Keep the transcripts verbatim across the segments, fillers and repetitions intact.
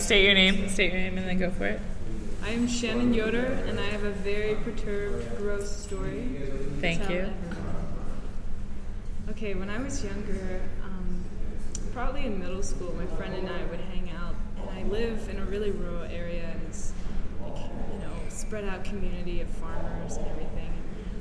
state your name. State your name and then go for it. I am Shannon Yoder, and I have a very perturbed, gross story. Thank to you. tell everyone. Okay, when I was younger, um, probably in middle school, my friend and I would hang out, and I live in a really rural area, and it's like, you know, spread out community of farmers and everything.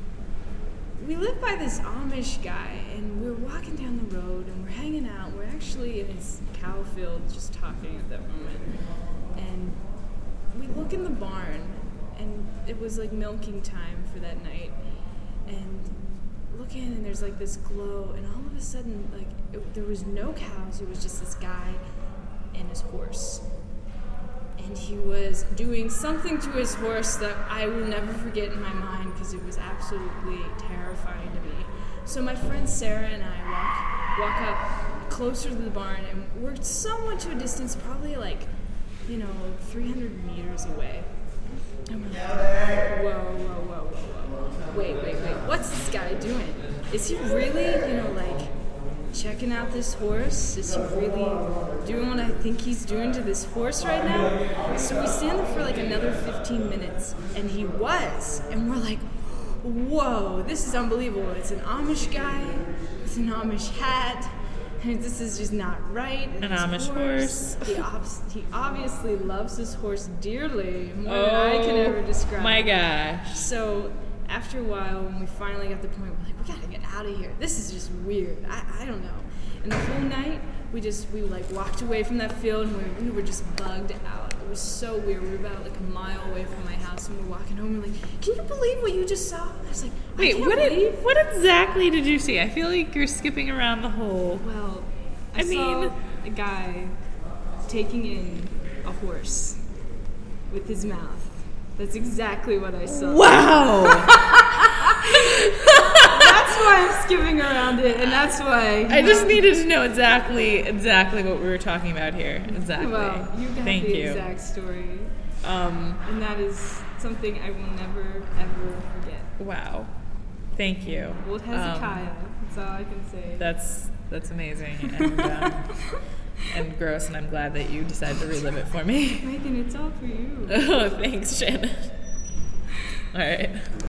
We live by this Amish guy, and we were walking down the road, and we're hanging out. We're actually in his cow field, just talking at that moment, and we look in the barn, and it was like milking time for that night, and look in, and there's like this glow, and all of a sudden, like, it, there was no cows, it was just this guy and his horse. And he was doing something to his horse that I will never forget in my mind, because it was absolutely terrifying to me. So my friend Sarah and I walk, walk up closer to the barn, and we're somewhat to a distance, probably like, you know, three hundred meters away. And we're like, whoa, whoa, whoa, whoa, whoa. Wait, wait, wait. What's this guy doing? Is he really, you know, like, checking out this horse? Is he really doing what I think he's doing to this horse right now? So we stand there for like another fifteen minutes, and he was. And we're like, whoa, this is unbelievable. It's an Amish guy with an Amish hat. And this is just not right. An Amish horse. horse. He, ob- he obviously loves his horse dearly, more than I can ever describe. My gosh. So after a while, when we finally got to the point, we're like, we gotta get out of here. This is just weird. I, I don't know. And the whole night, we just, we like walked away from that field, and we, we were just bugged out. It was so weird. We were about like a mile away from my house, and we were walking home, and we're like, can you believe what you just saw? I was like, I Wait, can't what believe. did, what exactly did you see? I feel like you're skipping around the whole... Well, I, I saw mean- a guy taking in a horse with his mouth. That's exactly what I saw. Wow! That's why I'm skipping around it, and that's why... I just um, needed to know exactly exactly what we were talking about here. Exactly. Well, you got Thank the you. exact story, Um, and that is something I will never, ever forget. wow. Thank you. Well, Hezekiah, Um, that's all I can say. that's that's amazing and um, and gross, and I'm glad that you decided to relive it for me. Megan, it's all for you. Oh, thanks, Shannon. All right.